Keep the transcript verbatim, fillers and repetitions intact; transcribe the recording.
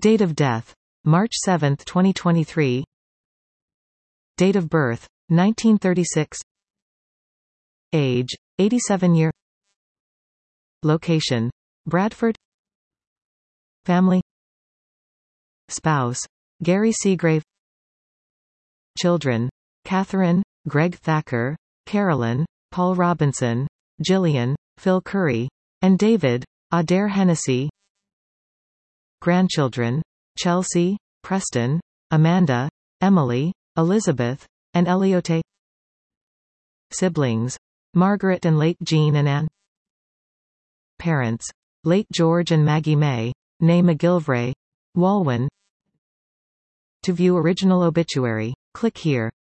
Date of death: March seventh, twenty twenty-three. Date of birth: nineteen thirty-six. Age: eighty-seven year. Location: Bradford. Family. Spouse: Gary Seagrave. Children: Catherine, Greg Thacker, Carolyn, Paul Robinson, Gillian, Phil Curry, and David, Adair Hennessy. Grandchildren: Chelsea, Preston, Amanda, Emily, Elizabeth, and Eliote. Siblings: Margaret and late Jean and Anne. Parents: late George and Maggie May, née McGilvray, Walwyn. To view original obituary, click here.